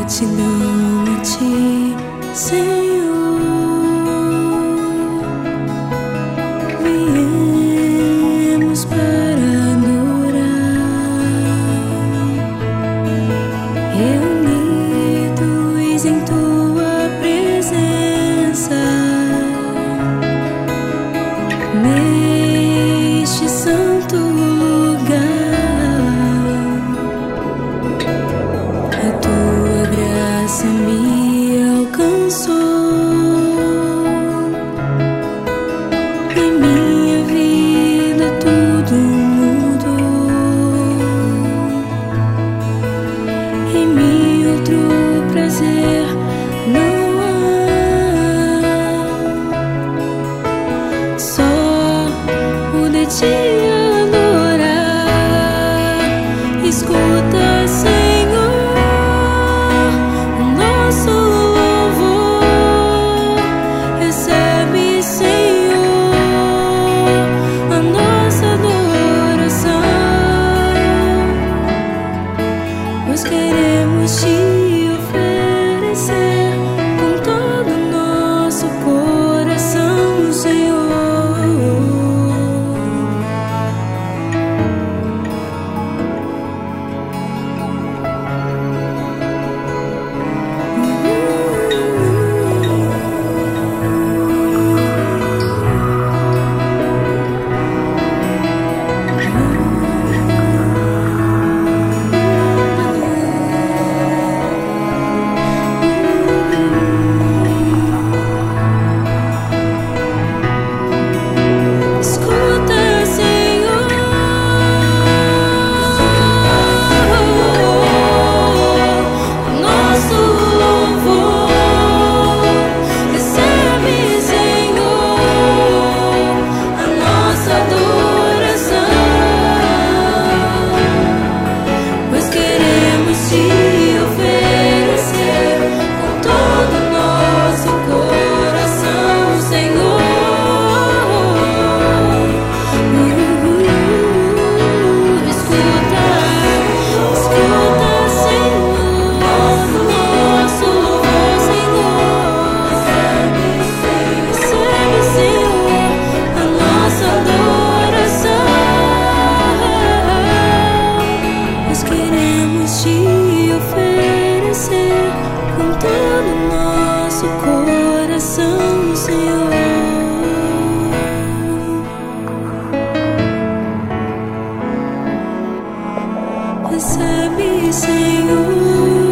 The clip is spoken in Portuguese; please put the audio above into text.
gratidão a ti, Senhor. Viemos para adorar, reunidos em tua presença, neste santo lugar. A tua graça me alcançou. Em minha vida tudo mudou. Em mim outro prazer não há, só o de te adorar. Escuta, Senhor, o nosso louvor. Recebe, Senhor, a nossa adoração. Nós queremos te oferecer com todo o nosso coração, Senhor. Coração, Senhor. Recebe, Senhor.